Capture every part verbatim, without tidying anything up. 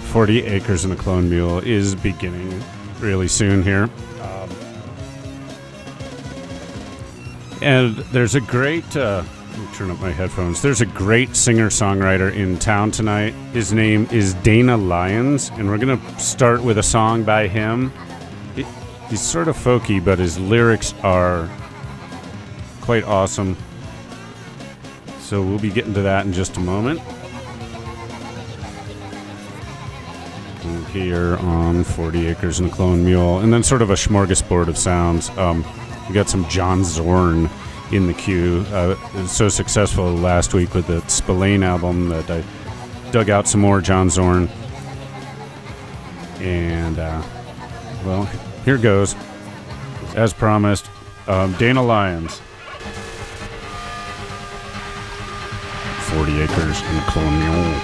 forty Acres and a Clone Mule is beginning really soon here. Um, and there's a great, uh, let me turn up my headphones. There's a great singer-songwriter in town tonight. His name is Dana Lyons, and we're going to start with a song by him. It, he's sort of folky, but his lyrics are quite awesome. So we'll be getting to that in just a moment. Here on forty Acres and a Clone Mule, and then sort of a smorgasbord of sounds. Um, we got some John Zorn in the queue. Uh, it was so successful last week with the Spillane album that I dug out some more John Zorn. And, uh, well, here goes. As promised, um, Dana Lyons. forty Acres and a Clone Mule.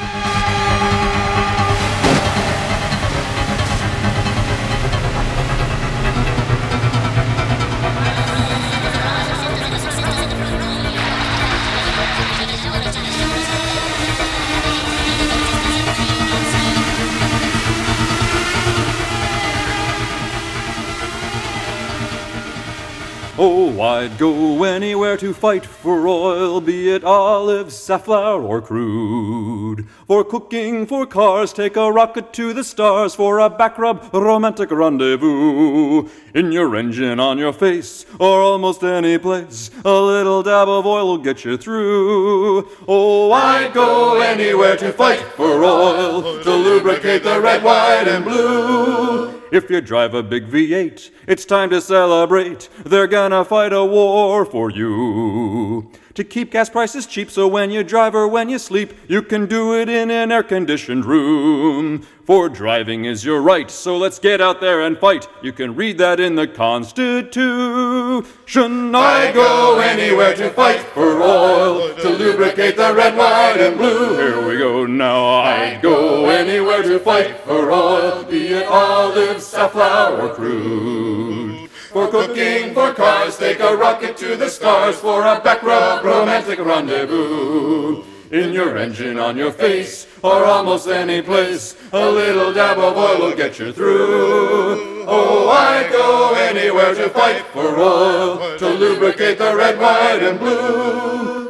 Oh, I'd go anywhere to fight for oil, be it olive, safflower, or crude. For cooking, for cars, take a rocket to the stars, for a back rub, a romantic rendezvous. In your engine, on your face, or almost any place, a little dab of oil will get you through. Oh, I'd go anywhere to fight for oil, to lubricate the red, white, and blue. If you drive a big V eight, it's time to celebrate. They're gonna fight a war for you. To keep gas prices cheap, so when you drive or when you sleep, you can do it in an air-conditioned room. For driving is your right, so let's get out there and fight. You can read that in the Constitution. I go anywhere to fight for oil, to lubricate the red, white, and blue. Here we go now. I'd go anywhere to fight for oil, be it olive, safflower, or crude. For cooking, for cars, take a rocket to the stars, for a back rub, romantic rendezvous. In your engine, on your face, or almost any place, a little dab of oil will get you through. Oh, I'd go anywhere to fight for oil, to lubricate the red, white, and blue.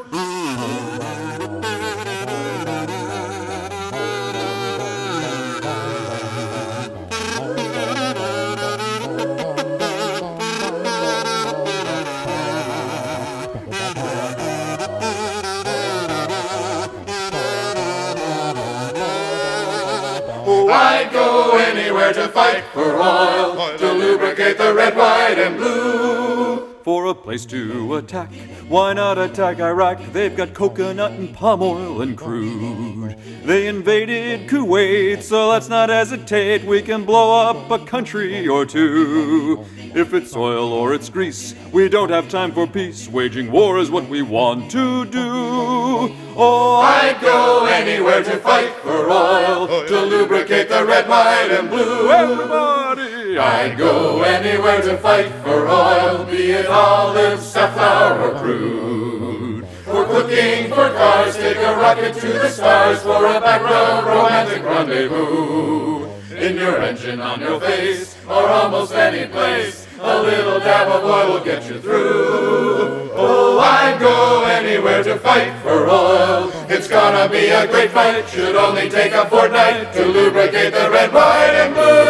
I'd go anywhere to fight for oil, to lubricate the red, white, and blue. For a place to attack, why not attack Iraq? They've got coconut and palm oil and crude. They invaded Kuwait, so let's not hesitate. We can blow up a country or two. If it's oil or it's grease, we don't have time for peace. Waging war is what we want to do. Oh, I'd go anywhere to fight for oil, to lubricate the red, white, and blue. Everybody! I'd go anywhere to fight for oil, be it olive, safflower, or crude. For cooking, for cars, take a rocket to the stars, for a back road romantic rendezvous. In your engine, on your face, or almost any place, a little dab of oil will get you through. Oh, I'd go anywhere to fight for oil. It's gonna be a great fight, should only take a fortnight to lubricate the red, white, and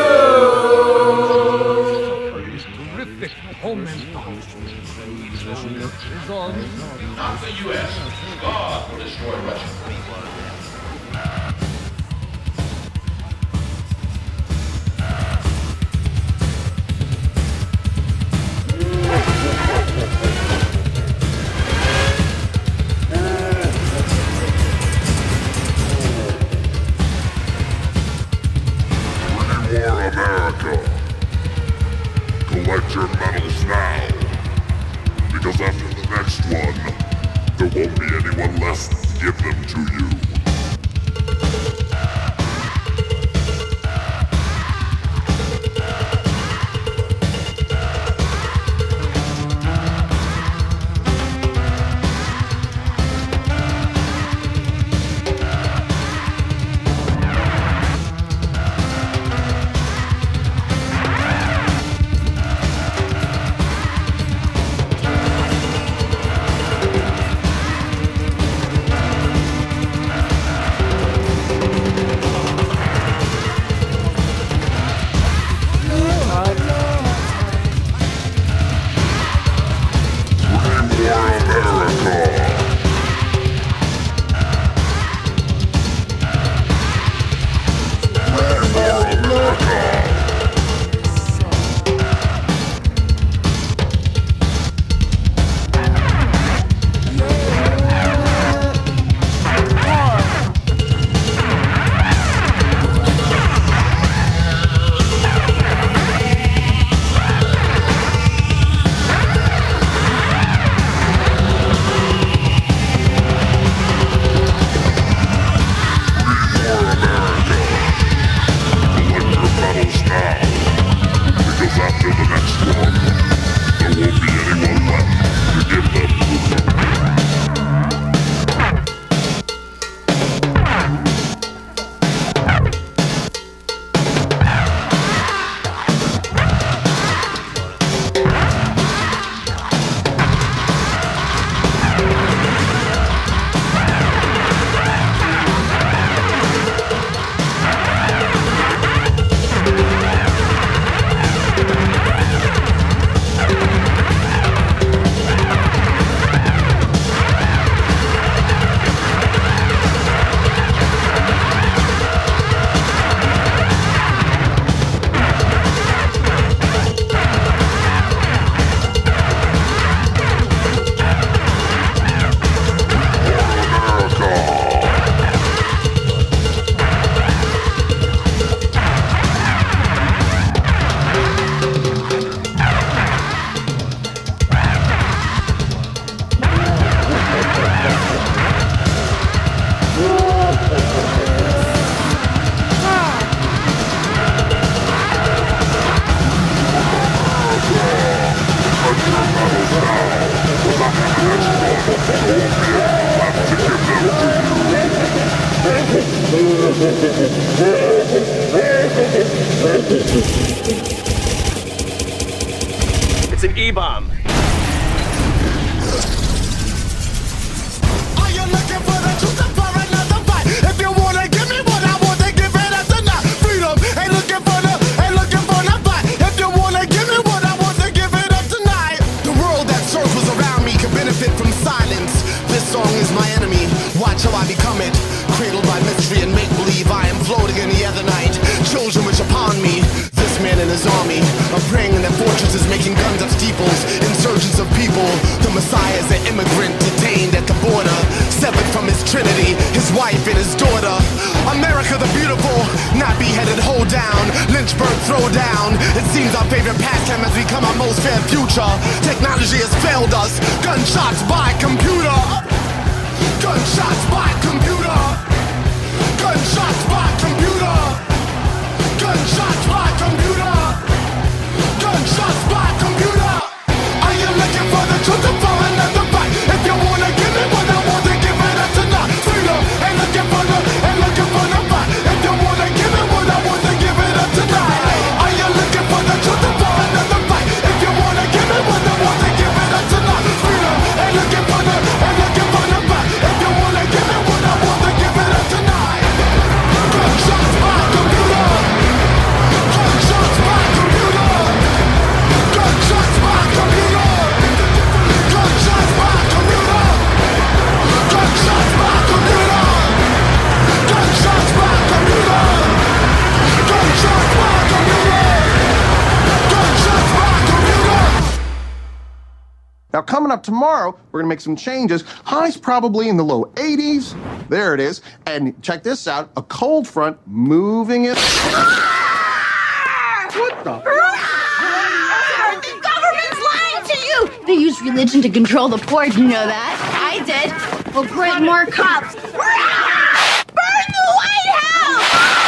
blue. These terrific homeland is on. Not the U S God will destroy Russia. America, collect your medals now, because after the next one, there won't be anyone left to give them to you. It's an E-bomb. Are you looking for the truth or for another fight? If you wanna give me what I want, then give it up tonight. Freedom ain't looking for the, ain't looking for the fight. If you wanna give me what I want, then give it up tonight. The world that circles around me can benefit from silence. This song is my enemy. Watch how I become it. Cradled by mystery and make-believe, I am floating in the other night. Children wish upon me. This man and his army are praying in their fortresses, making guns of steeples. Insurgents of people. The Messiah is an immigrant detained at the border, severed from his trinity, his wife and his daughter. America the beautiful, not beheaded, hold down. Lynchburg, throw down. It seems our favorite pastime has become our most fair future. Technology has failed us. Gunshots by computer. Gunshots by computer. Gunshots by computer. Gunshots by computer. Gunshots by computer. Are you looking for the truth or for another fight? If you wanna give me what I want, then give it up tonight. Freedom ain't looking for the, ain't looking for the fight. If you wanna give me what I want, then give it up tonight. Are you looking for the truth or for another fight? If you wanna give me what I want, then give it up tonight. Freedom ain't looking for the, ain't looking for the fight. If you wanna give me what I want, then give it up tonight. Gunshots by computer. Gunshots by computer. Gunshots by computer. Gunshots by computer. Gunshots by computer. Gunshots by computer. Gunshots by computer. Gunshots by computer. Now coming up tomorrow, we're gonna make some changes. Highs probably in the low eighties. There it is. And check this out, a cold front moving it. What the? The government's lying to you! They use religion to control the poor, you know that? I did. Well, great, more cops. Burn the White House!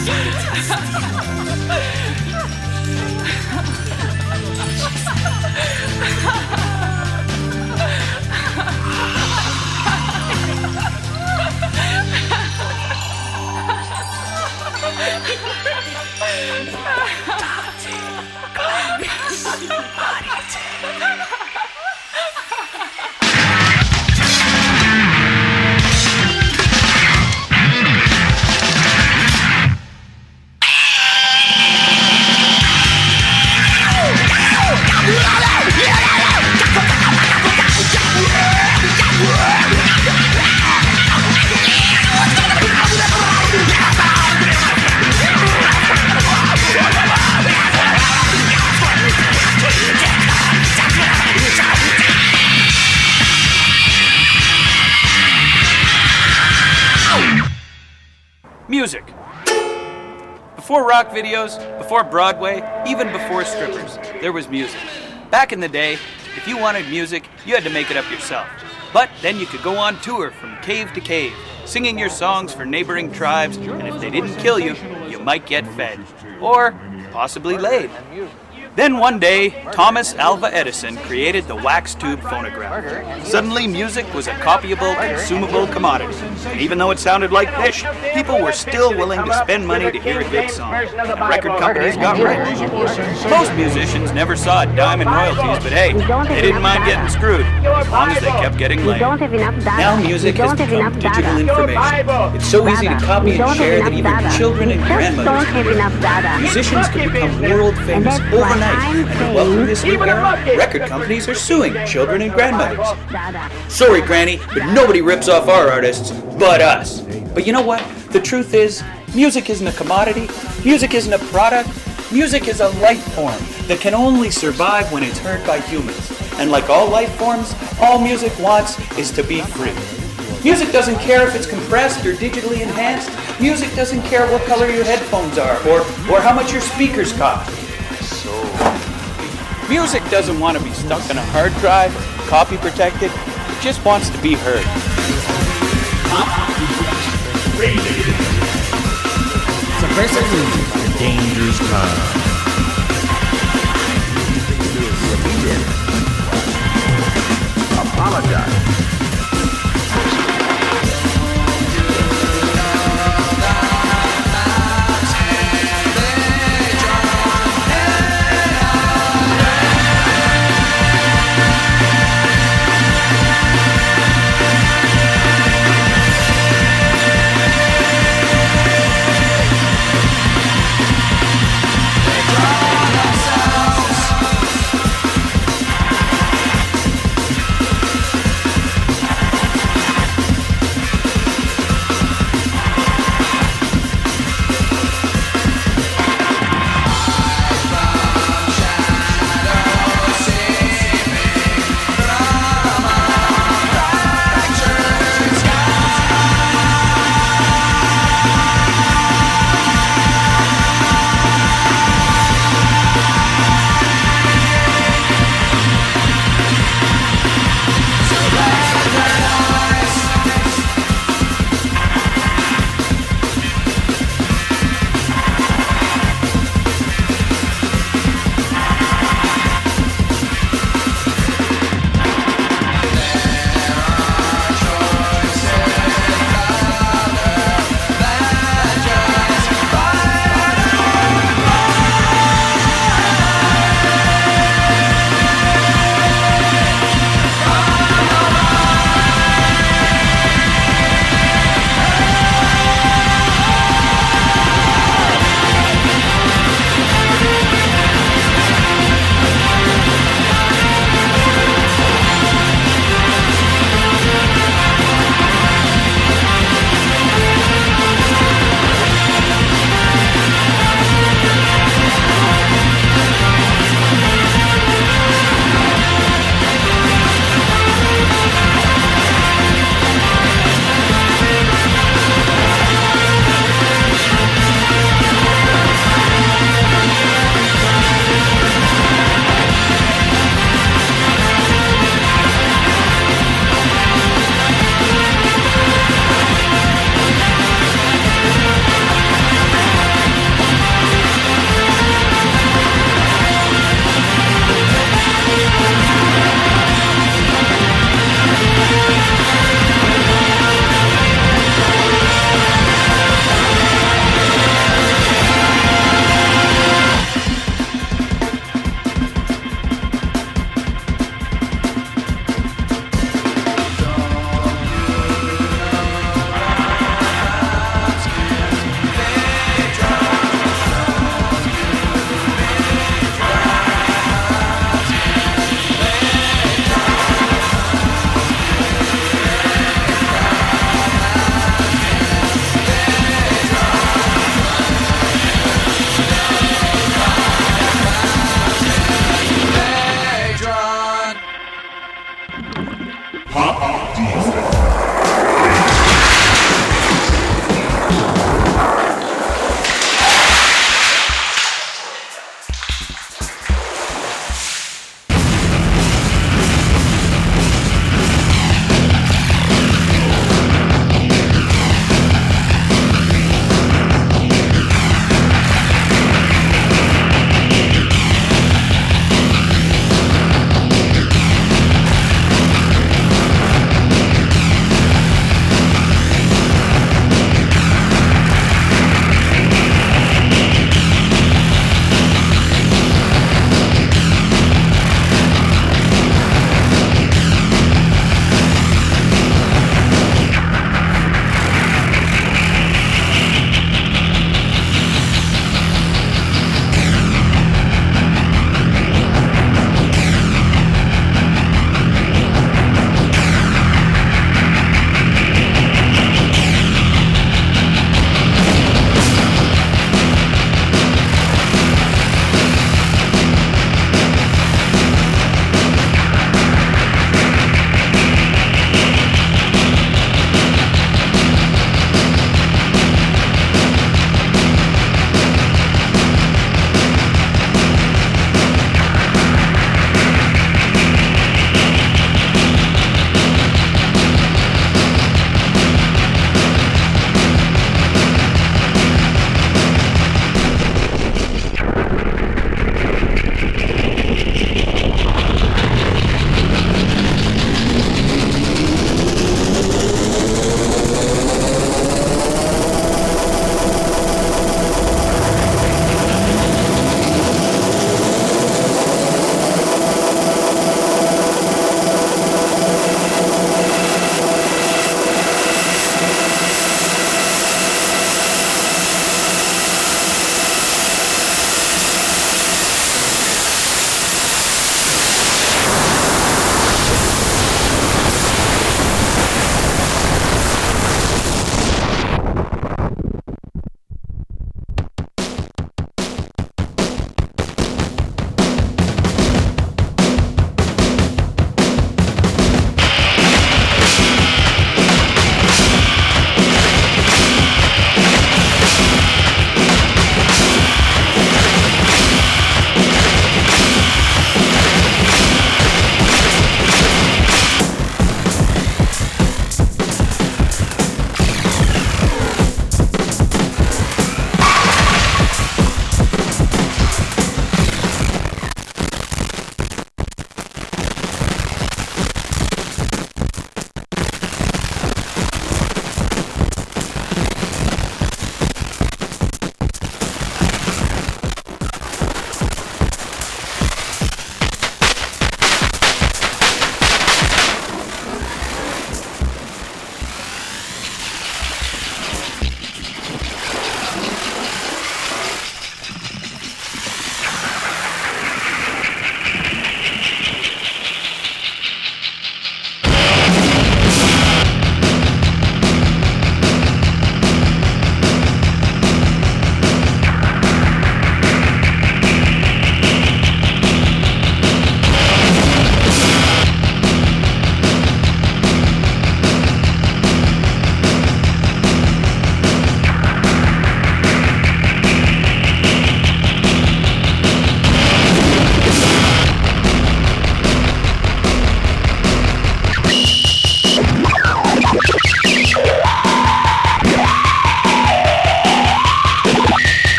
Music. Before rock videos, before Broadway, even before strippers, there was music. Back in the day, if you wanted music, you had to make it up yourself. But then you could go on tour from cave to cave, singing your songs for neighboring tribes, and if they didn't kill you, you might get fed. Or possibly laid. Then one day, Thomas Alva Edison created the wax tube phonograph. Suddenly, music was a copyable, consumable commodity. And even though it sounded like fish, people were still willing to spend money to hear a good song. And record companies got rich. Most musicians never saw a dime in royalties, but hey, they didn't mind getting screwed, as long as they kept getting laid. Now music has become digital information. It's so easy to copy and share that even children and grandmothers, musicians can become world famous overnight. And to welcome this new era, record companies are suing children and grandmothers. Sorry, Granny, but nobody rips off our artists but us. But you know what? The truth is, music isn't a commodity. Music isn't a product. Music is a life form that can only survive when it's heard by humans. And like all life forms, all music wants is to be free. Music doesn't care if it's compressed or digitally enhanced. Music doesn't care what color your headphones are or, or how much your speakers cost. Music doesn't want to be stuck in a hard drive, copy protected. It just wants to be heard. Subversive dangerous time. Apologize.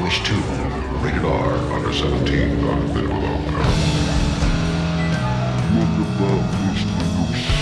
Wish two. Rated R. Under seventeen. Got a bit of a low power. Look about this little shit.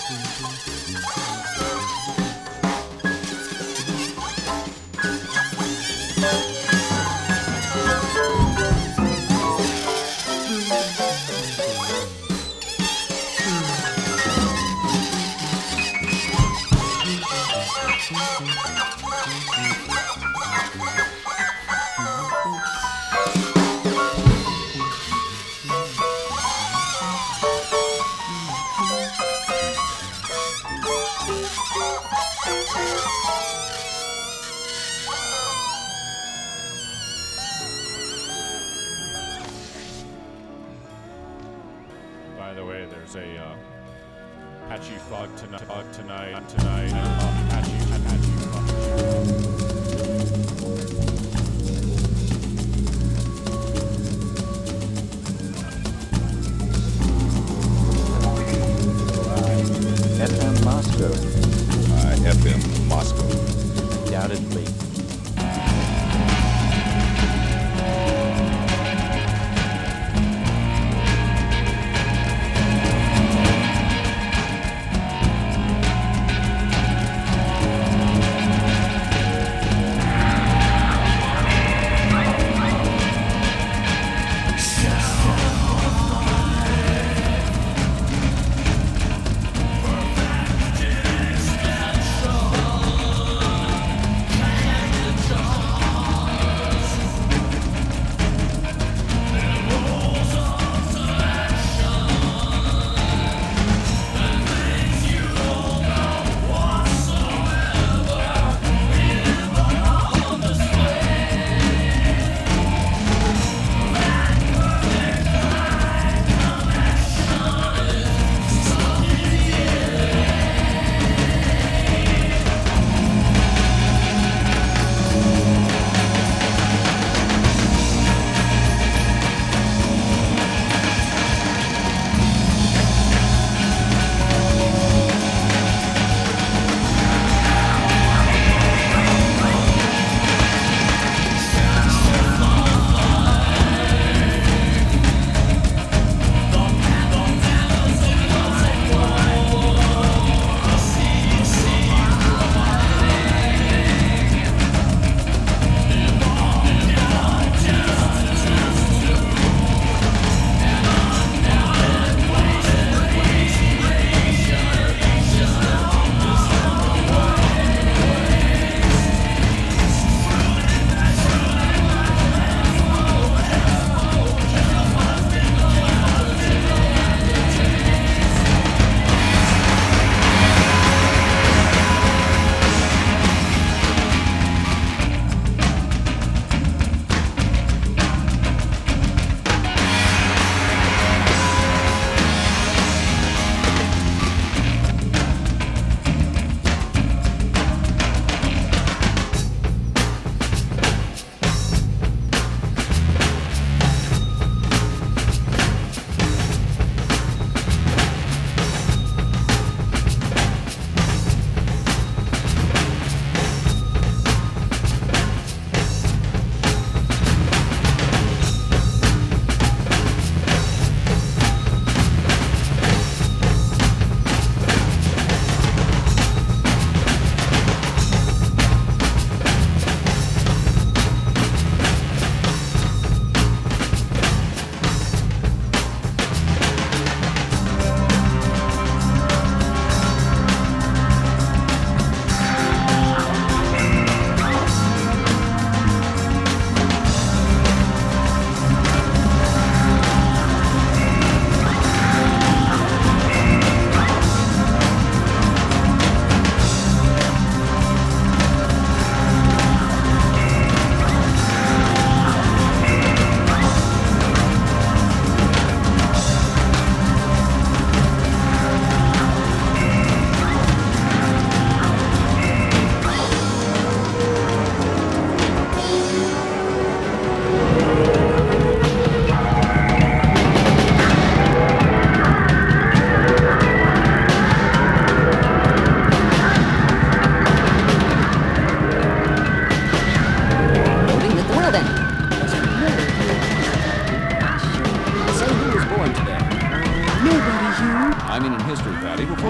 By the way, there's a uh, patchy fog tonight, fog tonight, tonight. Uh, patchy, patchy fog. F M Moscow. Uh, F M Moscow. Undoubtedly.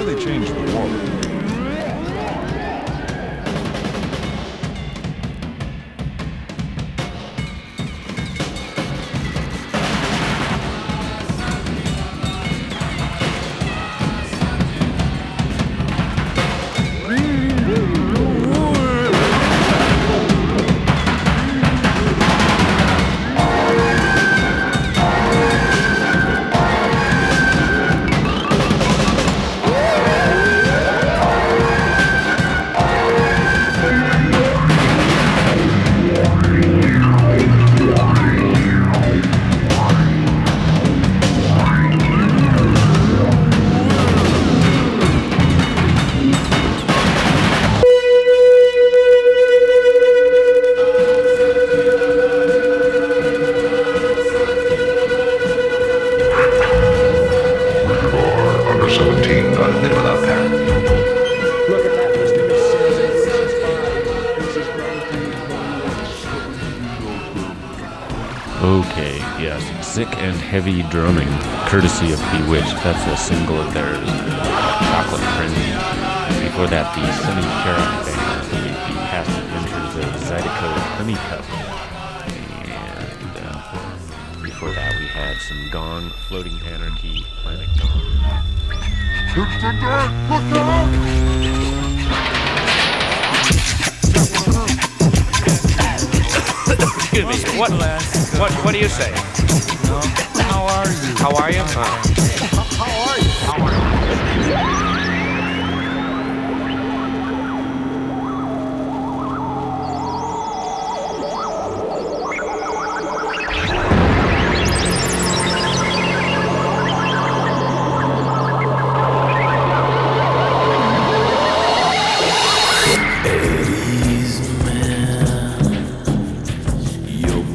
before they changed the world. Okay, yes, sick and heavy drumming, courtesy of Bewitched. That's a single of theirs, Chocolate Frenzy. Before that, the Sunny Carrot Band with the Past Adventures of Zydeco Honeycup. And uh, before that, we had some Gong, Floating Anarchy, Planet Gong. Excuse me, what, what, what do you say? How are you? How are you? Uh, How are you? How are you?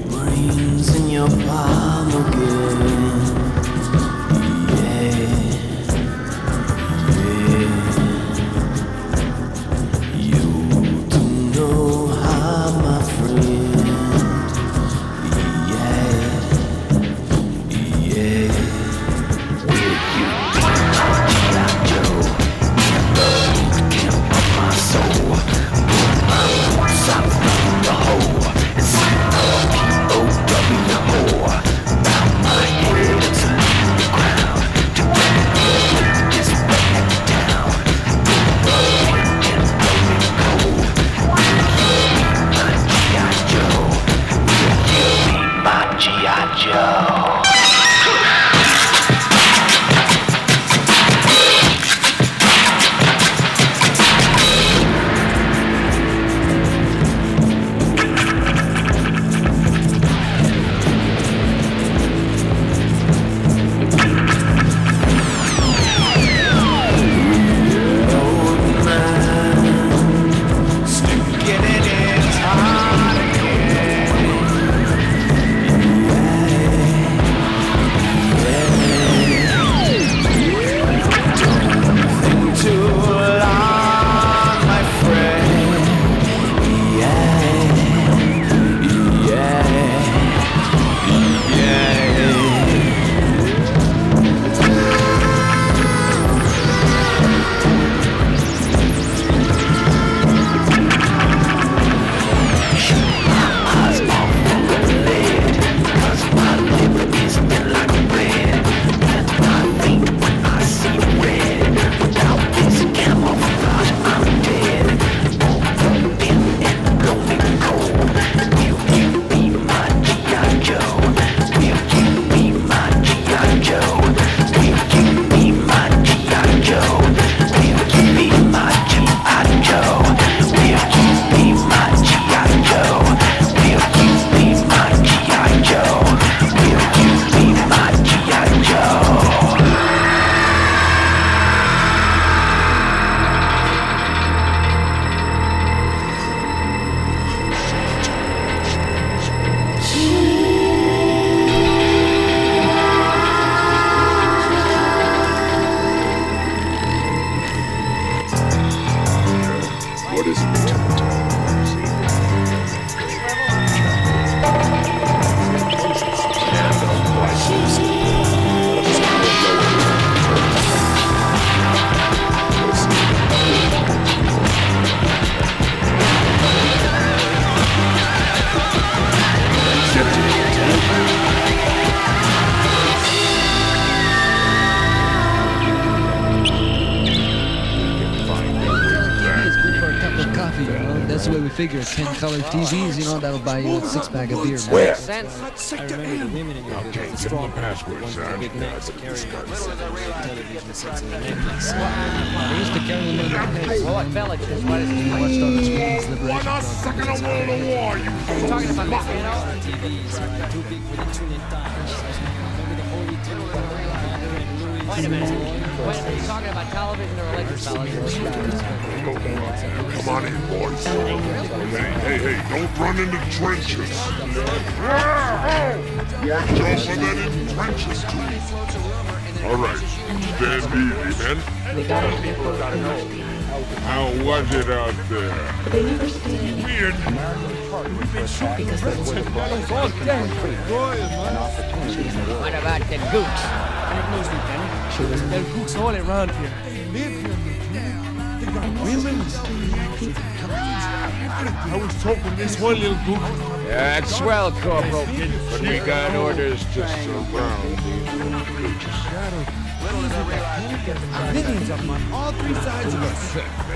Your palm again, yeah. the way we figure. ten color T Vs, you know, that'll buy you a six pack of beer. Man. Where? I remember the women in your Okay, village, the give me strong the password, ones with son. the big necks carrying television sets in the necklace. They used to carry them in their heads. Well, what villages? What is You it? watched all the screens, Liberation One Front. second over the war, you You're talking about this, you know? T Vs are too big for the trillion dollars. Remember the holy two Wait a minute. Wait a minute. You're talking about television or electric television? Come on in, boys. Hey, hey, hey, don't run into trenches. Watch out for that in trenches, too. All right, stand easy, men. How was it out there? Weird. What about the gooks? There are cooks all around here. Live here. They got women. I was talking this one little gook. Yeah, that's swell, Corporal. But we got orders to surround these little creatures. Millions of them on all three sides of us.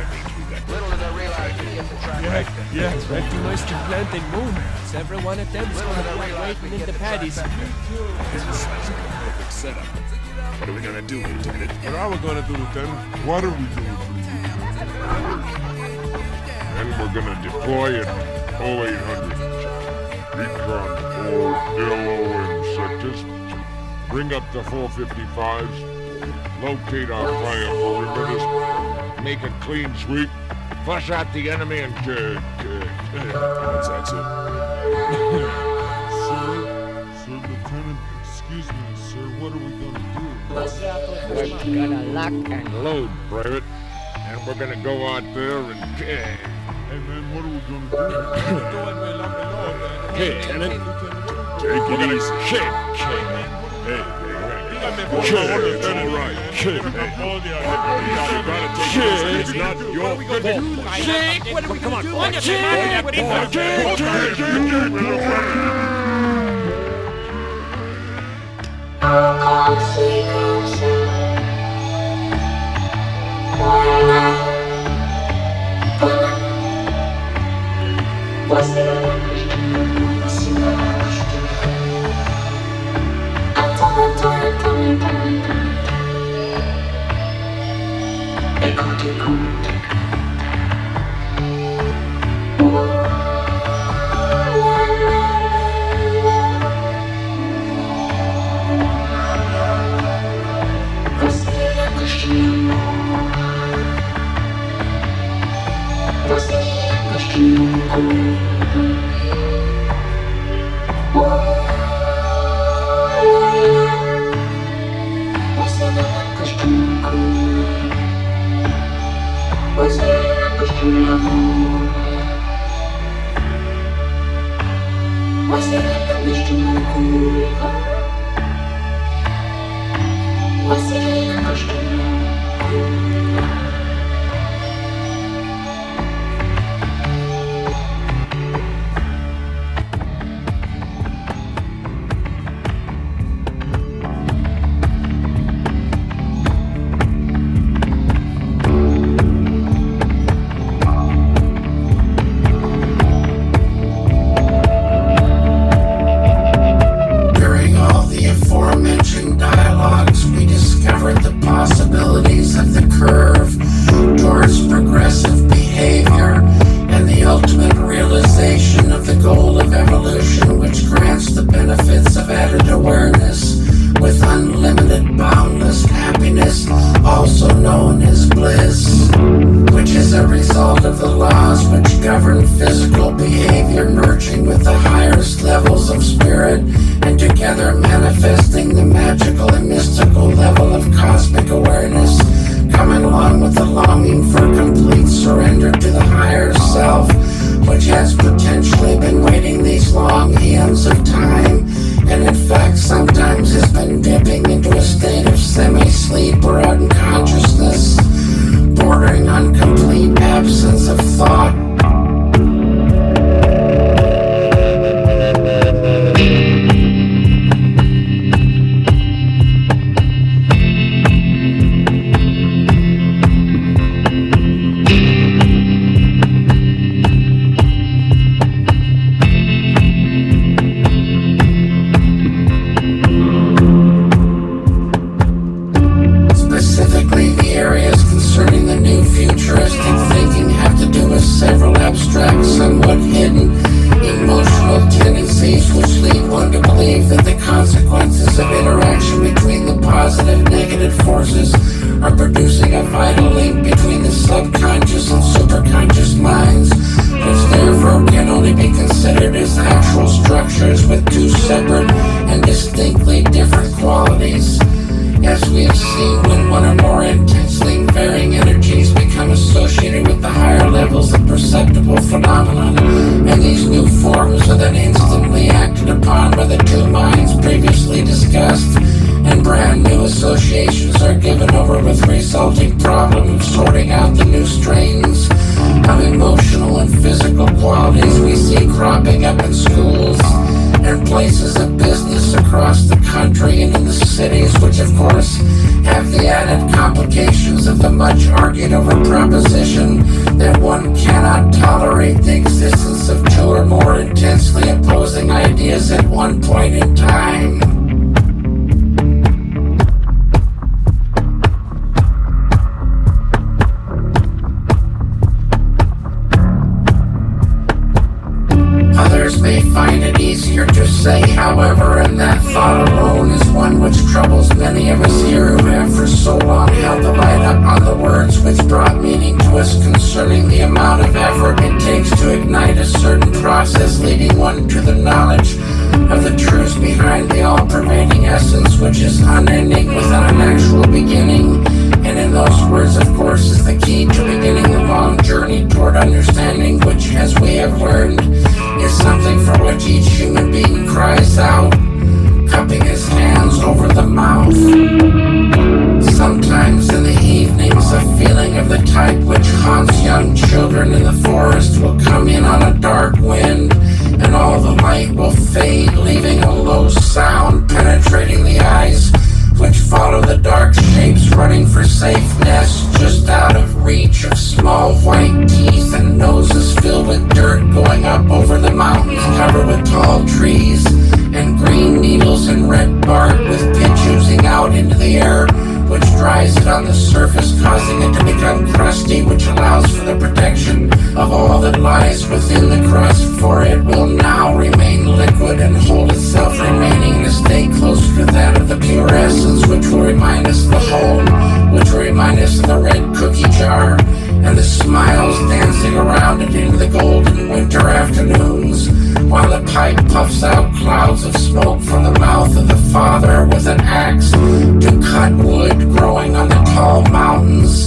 Yeah, yeah, pretty much to plant and move. Several one of them is going to be waiting in the paddies. Perfect setup. What are we gonna do, Lieutenant? What are we gonna do, Lieutenant? What are we gonna do? And we're gonna deploy an oh eight hundred Recon or L O M sectors. Bring up the four fifty-fives. Locate our fire perimeters. Make a clean sweep. Flush out the enemy and uh, uh, what's that, sir? Sir, Sir Lieutenant, excuse me, sir. What are we gonna do? We're gonna lock and Load, Private. And we're gonna go out there and... Uh, hey, man, what are we gonna do? Hey, Lieutenant. Take it easy. Kid, kid. Hey, hey, kid, it's all right. Kid, hey. You gotta take it easy. It's not your fault. Jake, what are we Come on, doing? Jake! What are you Jake! Jake! Jake! Jake! out the new strains of emotional and physical qualities we see cropping up in schools and places of business across the country and in the cities, which of course have the added complications of the much argued over proposition that one cannot tolerate the existence of two or more intensely opposing ideas at one point in time. Others may find it easier to say, however, and that thought alone is one which troubles many of us here who have for so long held the light up on the words which brought meaning to us concerning the amount of effort it takes to ignite a certain process leading one to the knowledge of the truths behind the all-pervading essence which is unending without an actual beginning. And in those words, of course, is the key to beginning the long journey toward understanding, which, as we have learned, is something for which each human being cries out, cupping his hands over the mouth. Sometimes in the evenings, a feeling of the type which haunts young children in the forest will come in on a dark wind, and all the light will fade, leaving a low sound penetrating the eyes, which follow the dark shapes running for safeness just out of reach of small white teeth and noses filled with dirt going up over the mountains covered with tall trees and green needles and red bark with pitch oozing out into the air, which dries it on the surface, causing it to become crusty, which allows for the protection of all that lies within the crust, for it will now remain liquid and hold itself remaining in a state closer to that of the pure essence, which will remind us of the home, which will remind us of the red cookie jar, and the smiles dancing around it into the golden winter afternoons, while the pipe puffs out clouds of smoke from the mouth of the father with an axe to cut wood growing on the tall mountains.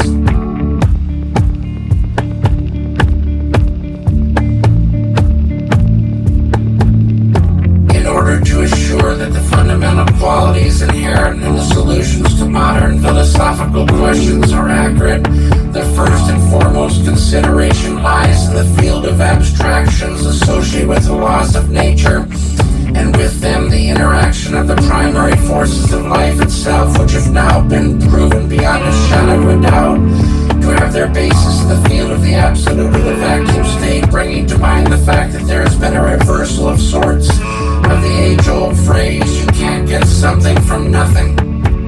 In order to assure that the fundamental qualities inherent in the solutions to modern philosophical questions are accurate, the first and foremost consideration lies in the field of abstractions associated with the laws of nature, and with them the interaction of the primary forces of life itself, which have now been proven beyond a shadow of a doubt to have their basis in the field of the absolute or the vacuum state, bringing to mind the fact that there has been a reversal of sorts of the age-old phrase, you can't get something from nothing.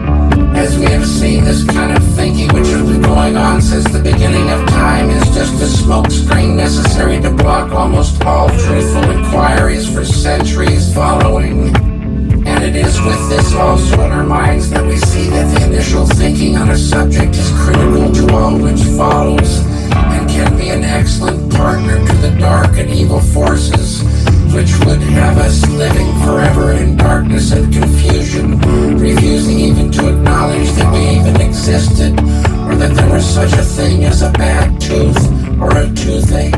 As we have seen, this kind of thinking, which has been going on since the beginning of time, is just a smokescreen necessary to block almost all truthful inquiries for centuries following. And it is with this also in our minds that we see that the initial thinking on a subject is critical to all which follows, and can be an excellent partner to the dark and evil forces which would have us living forever in darkness and confusion, refusing even to acknowledge that we even existed, or that there was such a thing as a bad tooth or a toothache.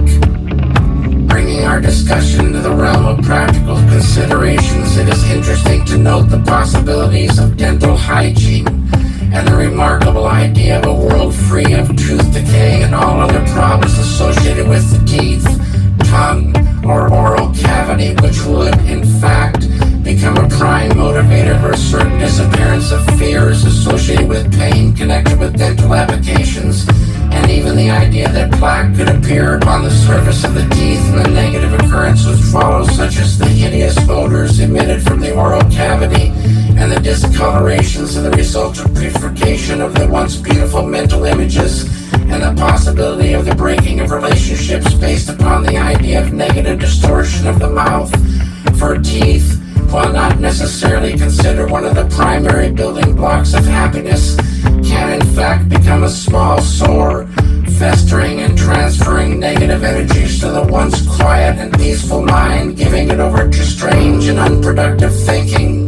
Bringing our discussion to the realm of practical considerations, it is interesting to note the possibilities of dental hygiene and the remarkable idea of a world free of tooth decay and all other problems associated with the teeth, tongue, or oral cavity, which would, in fact, become a prime motivator for a certain disappearance of fears associated with pain connected with dental applications, and even the idea that plaque could appear upon the surface of the teeth and the negative occurrence which follows, such as the hideous odors emitted from the oral cavity and the discolorations as the result of purification of the once beautiful mental images, and the possibility of the breaking of relationships based upon the idea of negative distortion of the mouth. For teeth, while not necessarily considered one of the primary building blocks of happiness, can in fact become a small sore, festering and transferring negative energies to the once quiet and peaceful mind, giving it over to strange and unproductive thinking.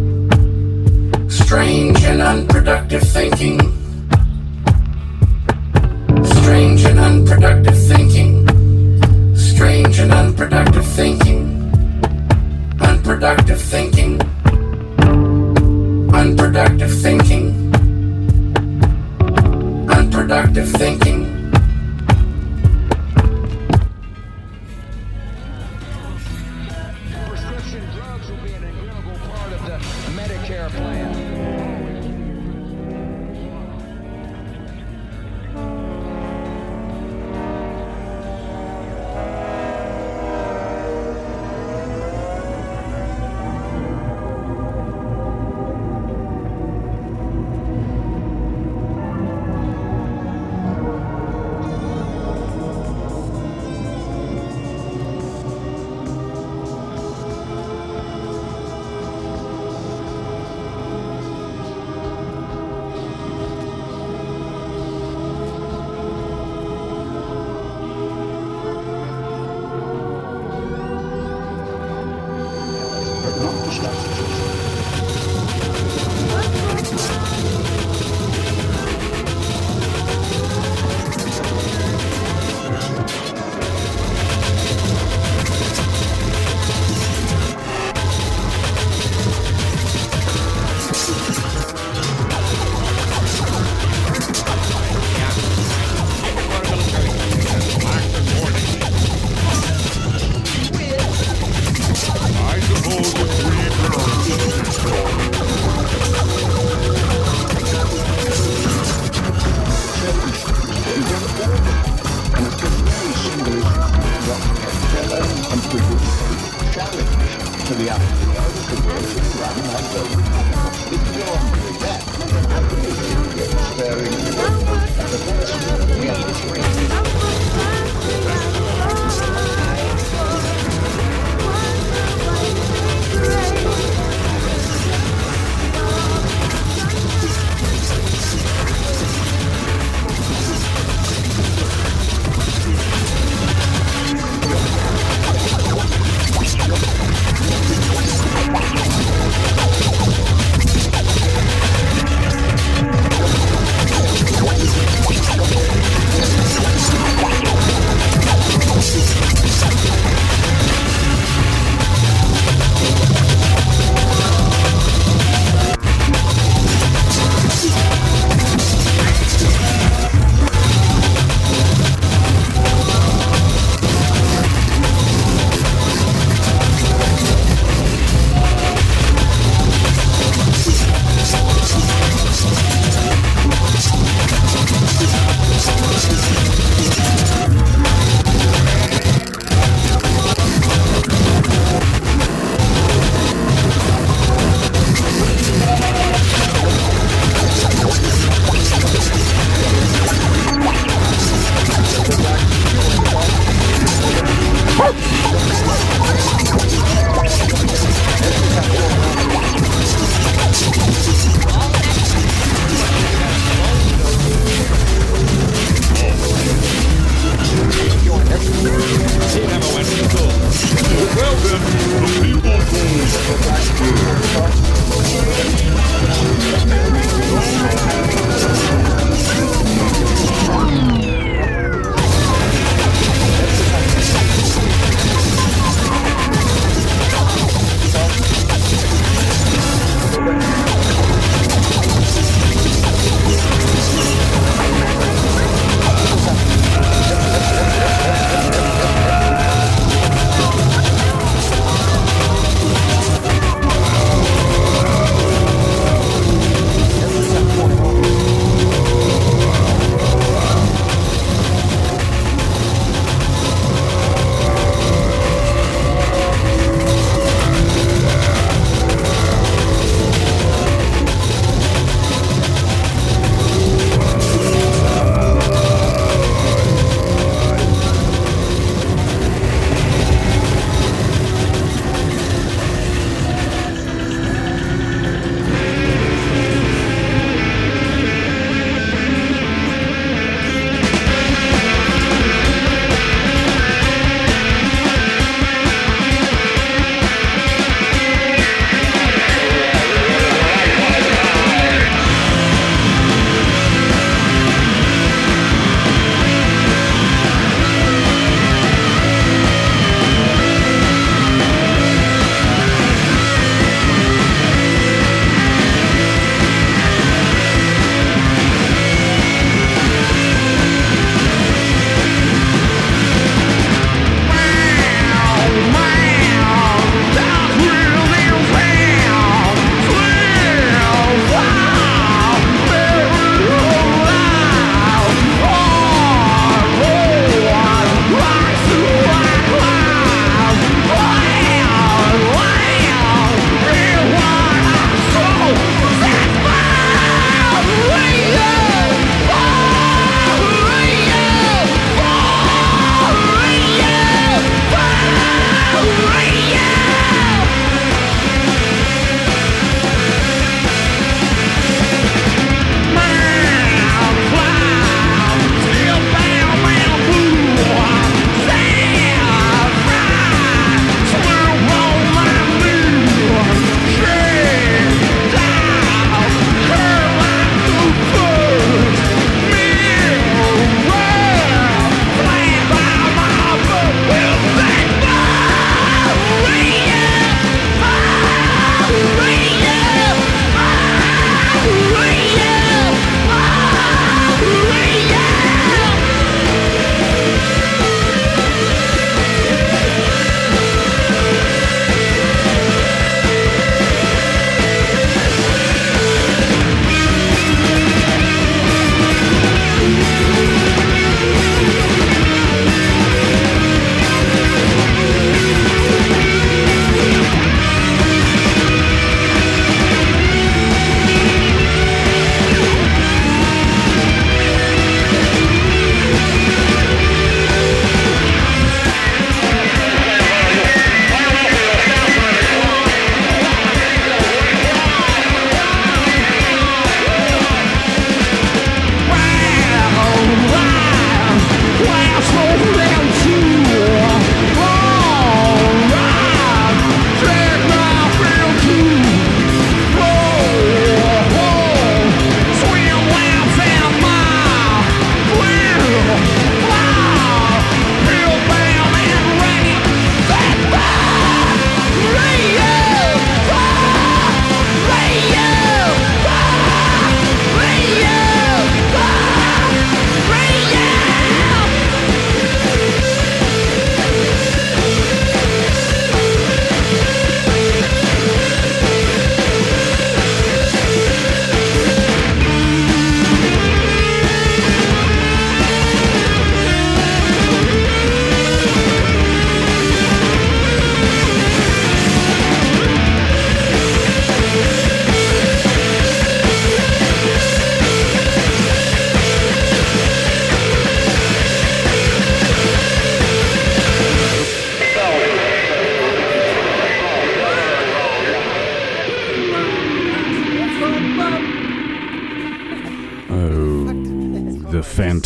Strange and unproductive thinking. Strange and unproductive thinking. Strange and unproductive thinking. Unproductive thinking. Unproductive thinking. Unproductive productive thinking. Prescription drugs will be an integral part of the Medicare plan.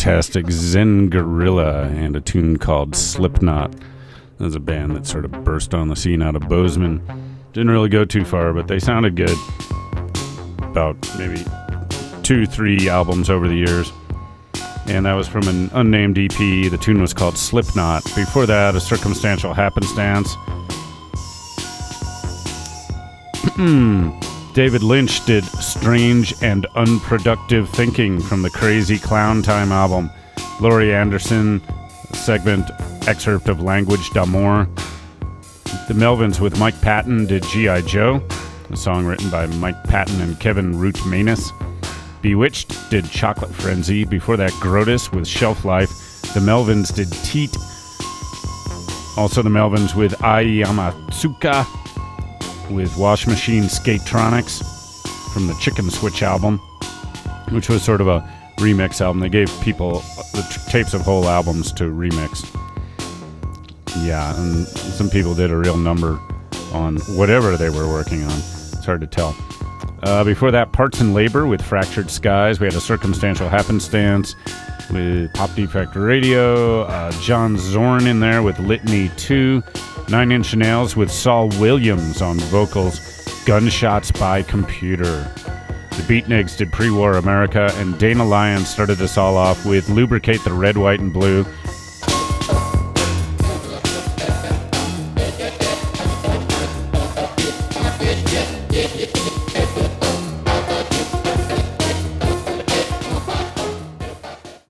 fantastic Zen Gorilla and a tune called Slipknot. There's a band that sort of burst on the scene out of Bozeman. Didn't really go too far, but they sounded good. About maybe two, three albums over the years. And that was from an unnamed E P. The tune was called Slipknot. Before that, A Circumstantial Happenstance. David Lynch did Strange and Unproductive Thinking from the Crazy Clown Time album. Laurie Anderson, segment excerpt of Language d'Amour. The Melvins with Mike Patton did G I. Joe, a song written by Mike Patton and Kevin Root Manus. Bewitched did Chocolate Frenzy. Before that, Grotus with Shelf Life. The Melvins did Teat. Also the Melvins with Ai Yamatsuka with Wash Machine Skatronics from the Chicken Switch album, which was sort of a remix album. They gave people the t- tapes of whole albums to remix. Yeah, and some people did a real number on whatever they were working on. It's hard to tell. Uh, before that, Parts and Labor with Fractured Skies. We had A Circumstantial Happenstance with Pop Defect Radio. Uh, John Zorn in there with Litany two. Nine Inch Nails with Saul Williams on vocals. Gunshots by Computer. The Beatniks did Pre-War America. And Dana Lyons started us all off with Lubricate the Red, White, and Blue